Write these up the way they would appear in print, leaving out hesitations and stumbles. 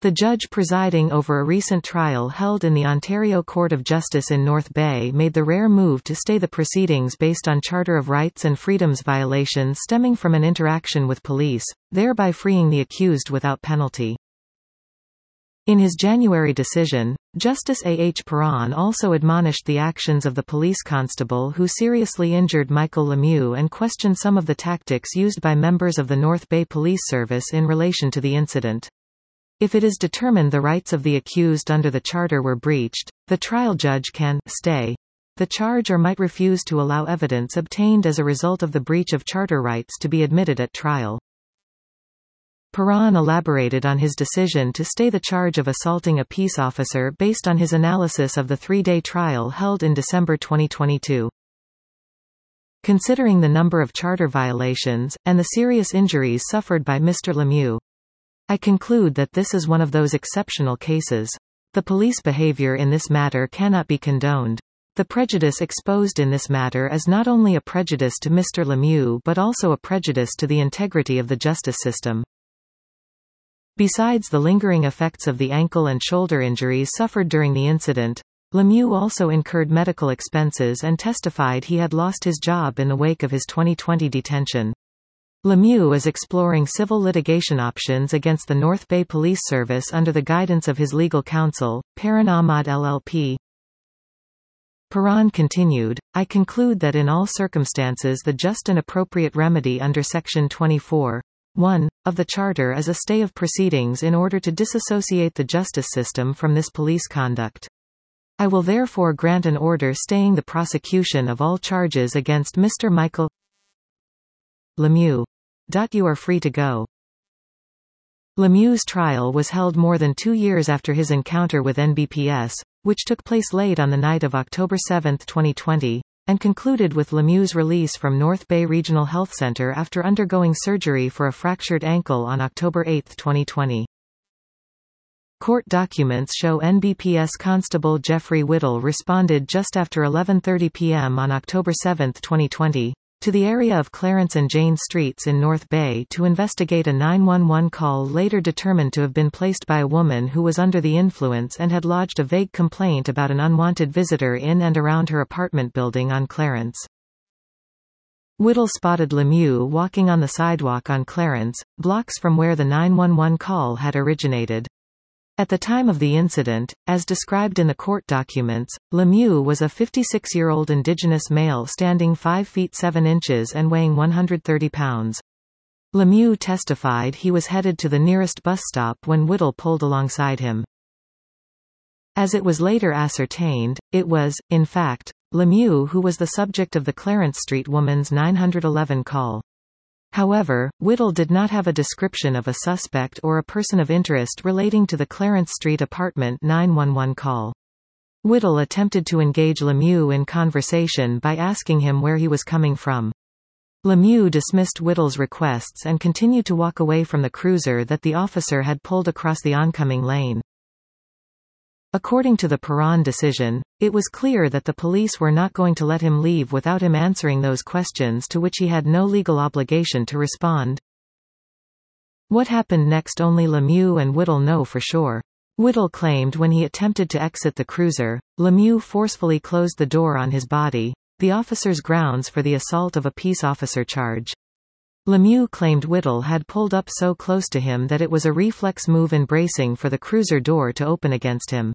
The judge presiding over a recent trial held in the Ontario Court of Justice in North Bay made the rare move to stay the proceedings based on Charter of Rights and Freedoms violations stemming from an interaction with police, thereby freeing the accused without penalty. In his January decision, Justice A. H. Perron also admonished the actions of the police constable who seriously injured Michael Lemieux and questioned some of the tactics used by members of the North Bay Police Service in relation to the incident. If it is determined the rights of the accused under the charter were breached, the trial judge can stay the charge or might refuse to allow evidence obtained as a result of the breach of charter rights to be admitted at trial. Perron elaborated on his decision to stay the charge of assaulting a peace officer based on his analysis of the three-day trial held in December 2022. Considering the number of charter violations, and the serious injuries suffered by Mr. Lemieux, I conclude that this is one of those exceptional cases. The police behavior in this matter cannot be condoned. The prejudice exposed in this matter is not only a prejudice to Mr. Lemieux but also a prejudice to the integrity of the justice system. Besides the lingering effects of the ankle and shoulder injuries suffered during the incident, Lemieux also incurred medical expenses and testified he had lost his job in the wake of his 2020 detention. Lemieux is exploring civil litigation options against the North Bay Police Service under the guidance of his legal counsel, Perron Ahmad LLP. Perron continued, I conclude that in all circumstances the just and appropriate remedy under Section 24(1) of the Charter is a stay of proceedings in order to disassociate the justice system from this police conduct. I will therefore grant an order staying the prosecution of all charges against Mr. Michael Lemieux. You are free to go. Lemieux's trial was held more than 2 years after his encounter with NBPS, which took place late on the night of October 7, 2020, and concluded with Lemieux's release from North Bay Regional Health Centre after undergoing surgery for a fractured ankle on October 8, 2020. Court documents show NBPS Constable Jeffrey Whittle responded just after 11:30 p.m. on October 7, 2020, to the area of Clarence and Jane Streets in North Bay to investigate a 911 call later determined to have been placed by a woman who was under the influence and had lodged a vague complaint about an unwanted visitor in and around her apartment building on Clarence. Whittle spotted Lemieux walking on the sidewalk on Clarence, blocks from where the 911 call had originated. At the time of the incident, as described in the court documents, Lemieux was a 56-year-old Indigenous male standing 5 feet 7 inches and weighing 130 pounds. Lemieux testified he was headed to the nearest bus stop when Whittle pulled alongside him. As it was later ascertained, it was, in fact, Lemieux who was the subject of the Clarence Street woman's 911 call. However, Whittle did not have a description of a suspect or a person of interest relating to the Clarence Street apartment 911 call. Whittle attempted to engage Lemieux in conversation by asking him where he was coming from. Lemieux dismissed Whittle's requests and continued to walk away from the cruiser that the officer had pulled across the oncoming lane. According to the Perron decision, it was clear that the police were not going to let him leave without him answering those questions to which he had no legal obligation to respond. What happened next only Lemieux and Whittle know for sure. Whittle claimed when he attempted to exit the cruiser, Lemieux forcefully closed the door on his body, the officer's grounds for the assault of a peace officer charge. Lemieux claimed Whittle had pulled up so close to him that it was a reflex move in bracing for the cruiser door to open against him.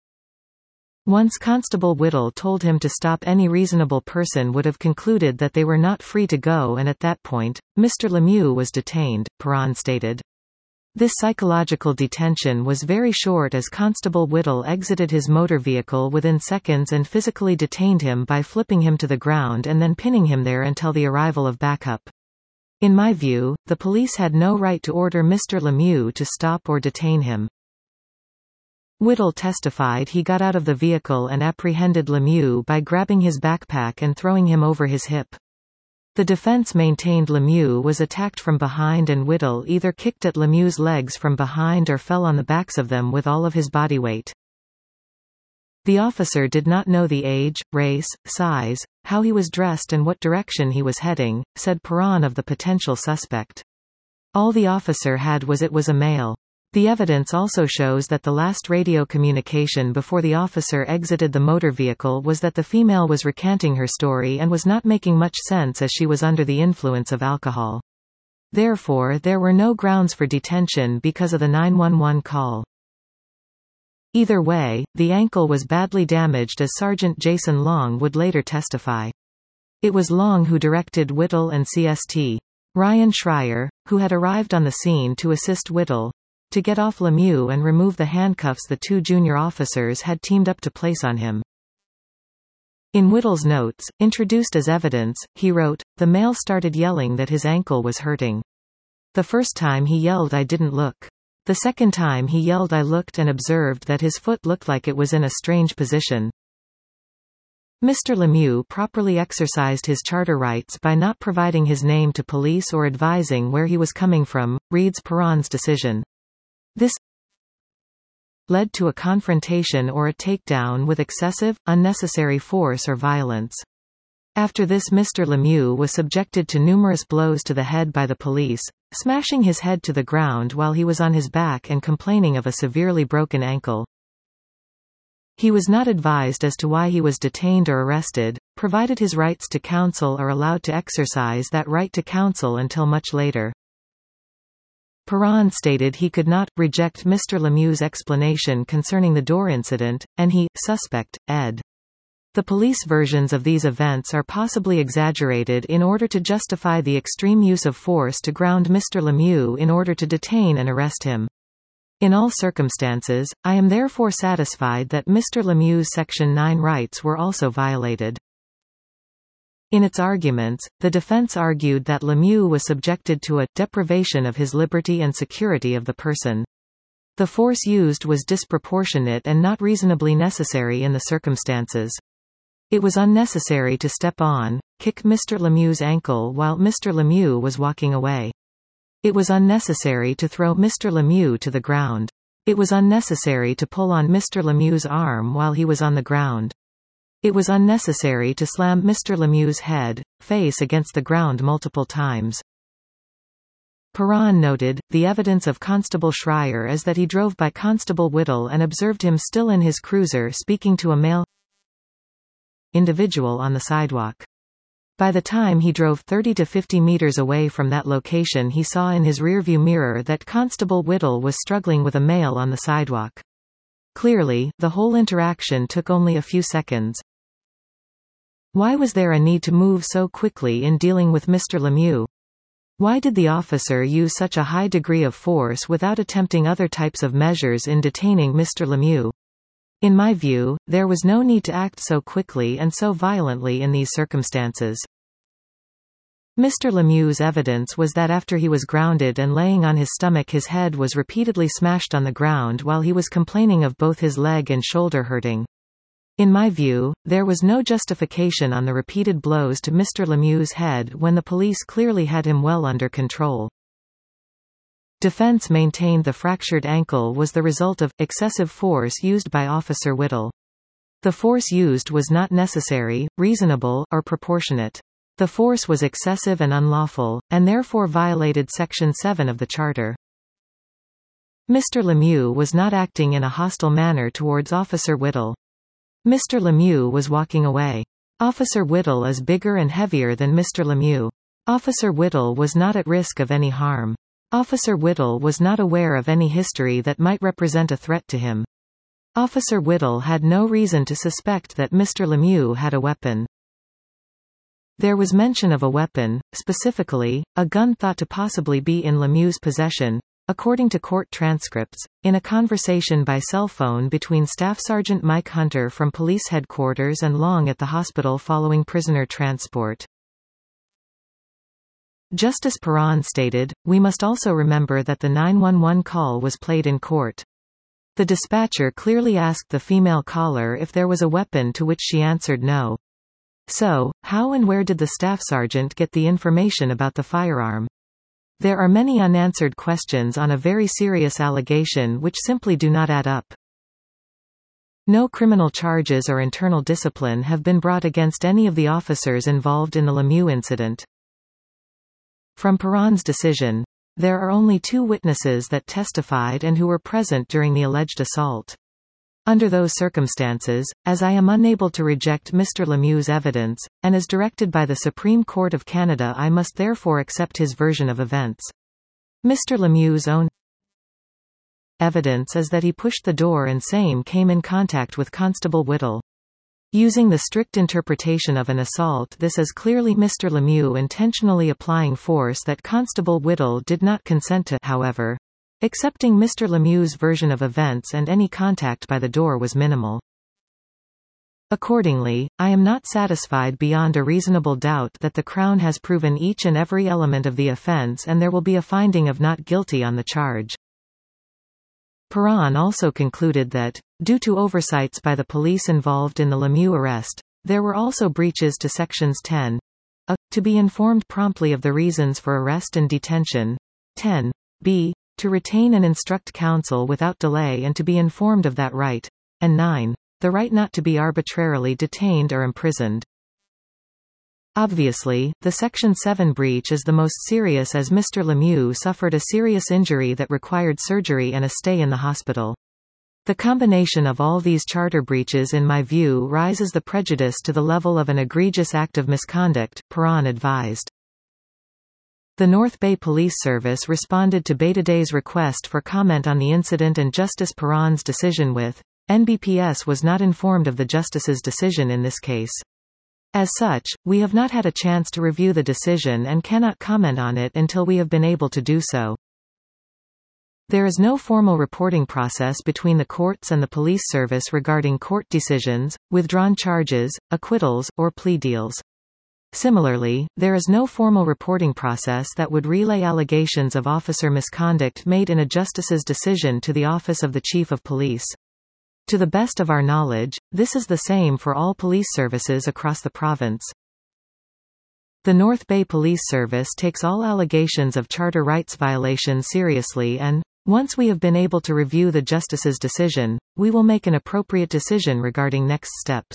Once Constable Whittle told him to stop, any reasonable person would have concluded that they were not free to go, and at that point, Mr. Lemieux was detained, Perron stated. This psychological detention was very short as Constable Whittle exited his motor vehicle within seconds and physically detained him by flipping him to the ground and then pinning him there until the arrival of backup. In my view, the police had no right to order Mr. Lemieux to stop or detain him. Whittle testified he got out of the vehicle and apprehended Lemieux by grabbing his backpack and throwing him over his hip. The defense maintained Lemieux was attacked from behind and Whittle either kicked at Lemieux's legs from behind or fell on the backs of them with all of his body weight. The officer did not know the age, race, size, how he was dressed and what direction he was heading, said Perron of the potential suspect. All the officer had was it was a male. The evidence also shows that the last radio communication before the officer exited the motor vehicle was that the female was recanting her story and was not making much sense as she was under the influence of alcohol. Therefore, there were no grounds for detention because of the 911 call. Either way, the ankle was badly damaged, as Sergeant Jason Long would later testify. It was Long who directed Whittle and CST Ryan Schreier, who had arrived on the scene to assist Whittle, to get off Lemieux and remove the handcuffs the two junior officers had teamed up to place on him. In Whittle's notes, introduced as evidence, he wrote, "The male started yelling that his ankle was hurting. The first time he yelled I didn't look. The second time he yelled I looked and observed that his foot looked like it was in a strange position." Mr. Lemieux properly exercised his charter rights by not providing his name to police or advising where he was coming from, reads Perron's decision. This led to a confrontation or a takedown with excessive, unnecessary force or violence. After this, Mr. Lemieux was subjected to numerous blows to the head by the police, smashing his head to the ground while he was on his back and complaining of a severely broken ankle. He was not advised as to why he was detained or arrested, provided his rights to counsel are allowed to exercise that right to counsel until much later. Perron stated he could not reject Mr. Lemieux's explanation concerning the door incident, and he suspect, ed. The police versions of these events are possibly exaggerated in order to justify the extreme use of force to ground Mr. Lemieux in order to detain and arrest him. In all circumstances, I am therefore satisfied that Mr. Lemieux's Section 9 rights were also violated. In its arguments, the defense argued that Lemieux was subjected to a deprivation of his liberty and security of the person. The force used was disproportionate and not reasonably necessary in the circumstances. It was unnecessary to step on, kick Mr. Lemieux's ankle while Mr. Lemieux was walking away. It was unnecessary to throw Mr. Lemieux to the ground. It was unnecessary to pull on Mr. Lemieux's arm while he was on the ground. It was unnecessary to slam Mr. Lemieux's head, face against the ground multiple times. Perron noted, the evidence of Constable Schreier is that he drove by Constable Whittle and observed him still in his cruiser speaking to a male individual on the sidewalk. By the time he drove 30 to 50 meters away from that location, he saw in his rearview mirror that Constable Whittle was struggling with a male on the sidewalk. Clearly, the whole interaction took only a few seconds. Why was there a need to move so quickly in dealing with Mr. Lemieux? Why did the officer use such a high degree of force without attempting other types of measures in detaining Mr. Lemieux? In my view, there was no need to act so quickly and so violently in these circumstances. Mr. Lemieux's evidence was that after he was grounded and laying on his stomach, his head was repeatedly smashed on the ground while he was complaining of both his leg and shoulder hurting. In my view, there was no justification on the repeated blows to Mr. Lemieux's head when the police clearly had him well under control. Defense maintained the fractured ankle was the result of excessive force used by Officer Whittle. The force used was not necessary, reasonable, or proportionate. The force was excessive and unlawful, and therefore violated Section 7 of the Charter. Mr. Lemieux was not acting in a hostile manner towards Officer Whittle. Mr. Lemieux was walking away. Officer Whittle is bigger and heavier than Mr. Lemieux. Officer Whittle was not at risk of any harm. Officer Whittle was not aware of any history that might represent a threat to him. Officer Whittle had no reason to suspect that Mr. Lemieux had a weapon. There was mention of a weapon, specifically, a gun thought to possibly be in Lemieux's possession, according to court transcripts, in a conversation by cell phone between Staff Sergeant Mike Hunter from police headquarters and Long at the hospital following prisoner transport. Justice Perron stated, "We must also remember that the 911 call was played in court. The dispatcher clearly asked the female caller if there was a weapon, to which she answered no. So, how and where did the staff sergeant get the information about the firearm? There are many unanswered questions on a very serious allegation which simply do not add up." No criminal charges or internal discipline have been brought against any of the officers involved in the Lemieux incident. From Perron's decision, there are only 2 witnesses that testified and who were present during the alleged assault. Under those circumstances, as I am unable to reject Mr. Lemieux's evidence, and as directed by the Supreme Court of Canada, I must therefore accept his version of events. Mr. Lemieux's own evidence is that he pushed the door and same came in contact with Constable Whittle. Using the strict interpretation of an assault, this is clearly Mr. Lemieux intentionally applying force that Constable Whittle did not consent to. However, accepting Mr. Lemieux's version of events, and any contact by the door was minimal. Accordingly, I am not satisfied beyond a reasonable doubt that the Crown has proven each and every element of the offence, and there will be a finding of not guilty on the charge. Perron also concluded that, due to oversights by the police involved in the Lemieux arrest, there were also breaches to Sections 10a, to be informed promptly of the reasons for arrest and detention, 10b, to retain and instruct counsel without delay and to be informed of that right, and 9, the right not to be arbitrarily detained or imprisoned. Obviously, the Section 7 breach is the most serious, as Mr. Lemieux suffered a serious injury that required surgery and a stay in the hospital. The combination of all these charter breaches in my view rises the prejudice to the level of an egregious act of misconduct, Perron advised. The North Bay Police Service responded to Betaday's request for comment on the incident and Justice Perron's decision with, "NBPS was not informed of the Justice's decision in this case. As such, we have not had a chance to review the decision and cannot comment on it until we have been able to do so." There is no formal reporting process between the courts and the police service regarding court decisions, withdrawn charges, acquittals, or plea deals. Similarly, there is no formal reporting process that would relay allegations of officer misconduct made in a justice's decision to the Office of the Chief of Police. To the best of our knowledge, this is the same for all police services across the province. The North Bay Police Service takes all allegations of charter rights violations seriously and, once we have been able to review the Justice's decision, we will make an appropriate decision regarding next steps.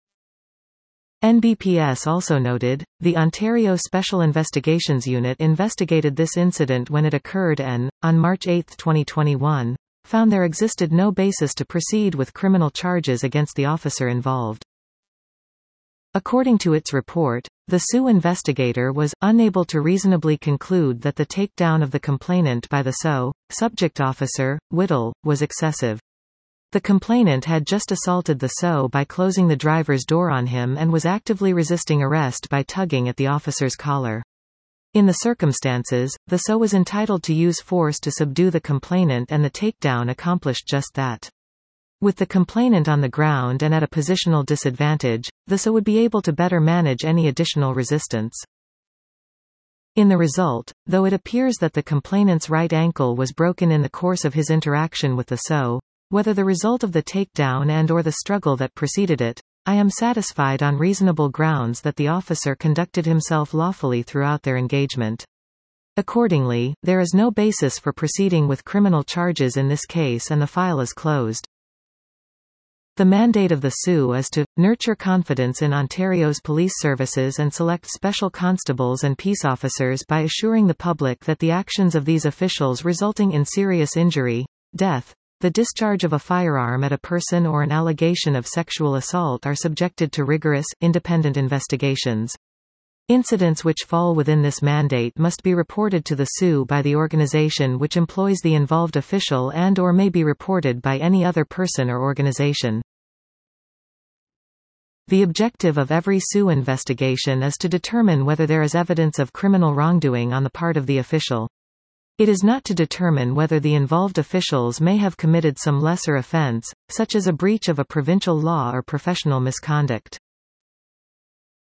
NBPS also noted, the Ontario Special Investigations Unit investigated this incident when it occurred and, on March 8, 2021, found there existed no basis to proceed with criminal charges against the officer involved. According to its report, the Sioux investigator was unable to reasonably conclude that the takedown of the complainant by the subject officer, Whittle, was excessive. The complainant had just assaulted the SO by closing the driver's door on him and was actively resisting arrest by tugging at the officer's collar. In the circumstances, the SO was entitled to use force to subdue the complainant, and the takedown accomplished just that. With the complainant on the ground and at a positional disadvantage, the SO would be able to better manage any additional resistance. In the result, though it appears that the complainant's right ankle was broken in the course of his interaction with the SO, whether the result of the takedown and/or the struggle that preceded it, I am satisfied on reasonable grounds that the officer conducted himself lawfully throughout their engagement. Accordingly, there is no basis for proceeding with criminal charges in this case and the file is closed. The mandate of the Sioux is to nurture confidence in Ontario's police services and select special constables and peace officers by assuring the public that the actions of these officials resulting in serious injury, death, the discharge of a firearm at a person or an allegation of sexual assault are subjected to rigorous, independent investigations. Incidents which fall within this mandate must be reported to the Sioux by the organization which employs the involved official and/or may be reported by any other person or organization. The objective of every Sioux investigation is to determine whether there is evidence of criminal wrongdoing on the part of the official. It is not to determine whether the involved officials may have committed some lesser offense, such as a breach of a provincial law or professional misconduct.